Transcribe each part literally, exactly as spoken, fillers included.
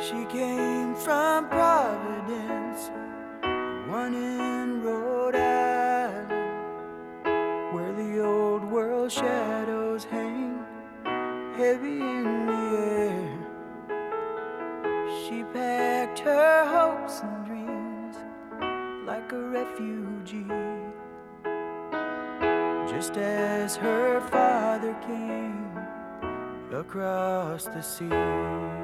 She came from Providence, one in Rhode Island, where the old world shadows hang heavy in the air. She packed her hopes and dreams like a refugee, just as her father came across the sea.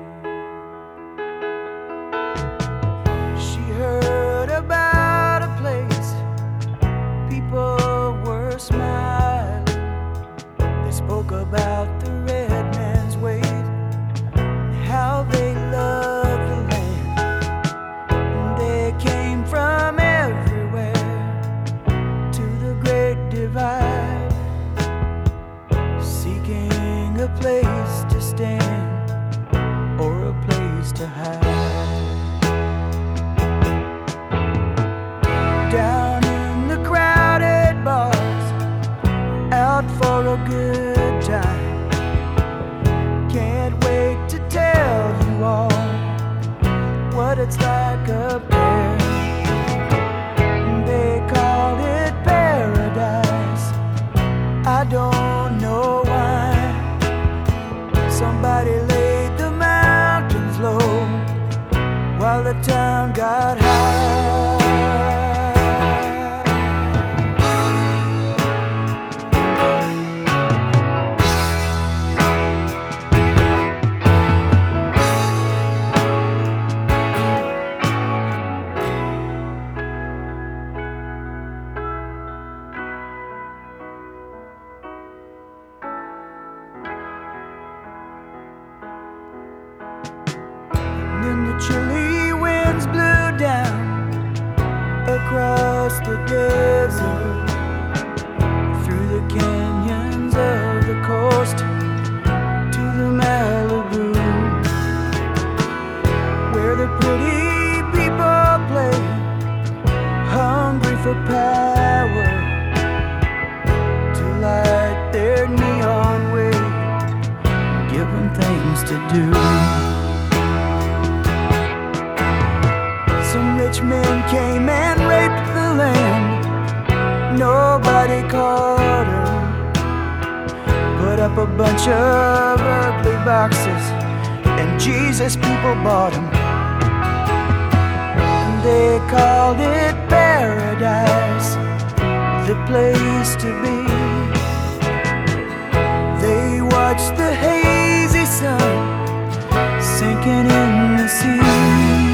She heard about a place people were smiling. They spoke about the red man's ways and how they loved the land. And they came from everywhere to the Great Divide, seeking a place to stand or a place to hide. Down in the crowded bars, out for a good time. Can't wait to tell you all what it's like up there. They call it paradise, I don't know why. Somebody laid the mountains low while the town got high. Then the chilly winds blew down across the desert, through the canyons of the coast to the Malibu, where the pretty people play, hungry for power, to light their neon way, give them things to do. Some rich men came and raped the land. Nobody caught her. Put up a bunch of ugly boxes, and Jesus people bought them. They called it paradise, the place to be. They watched the hazy sun sinking in the sea.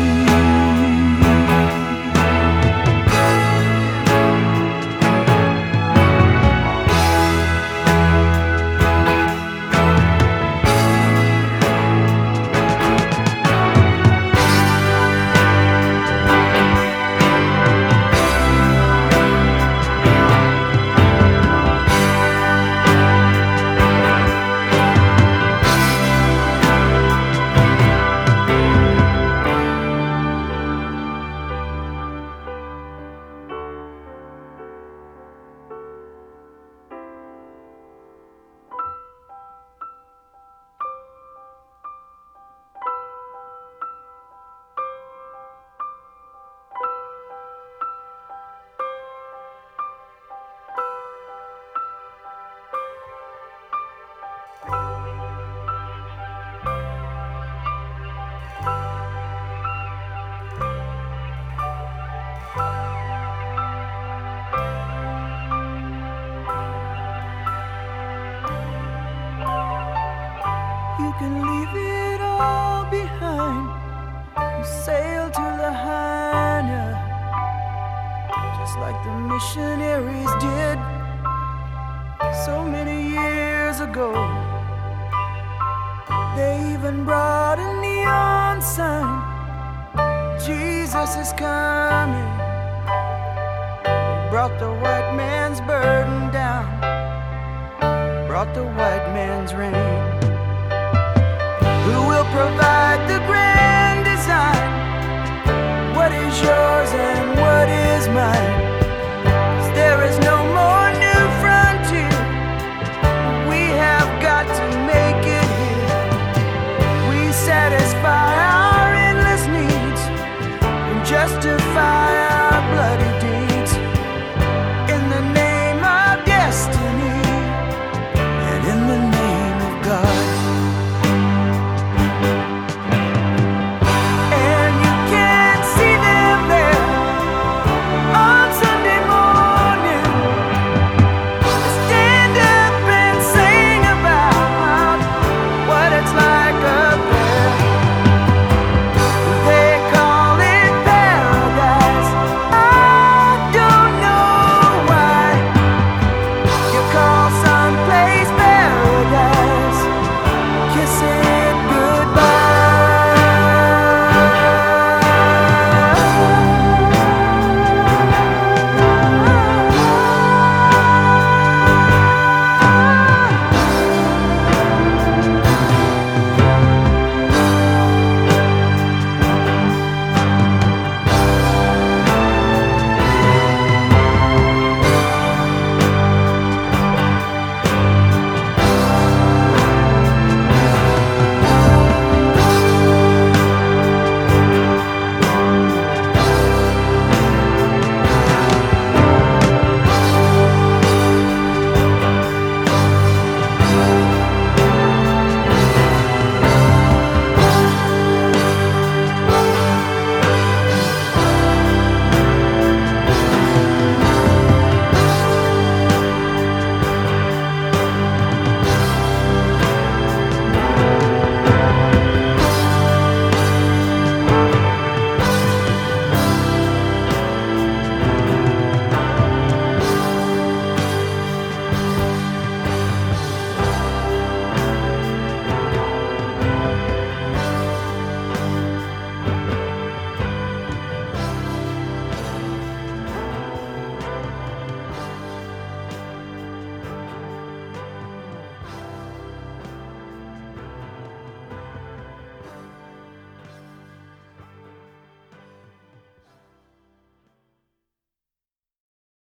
You can leave it all behind and sail to Lahaina, just like the missionaries did so many years ago. They even brought a neon sign, Jesus is coming. They brought the white man's burden down, brought the white man's rain. Who will provide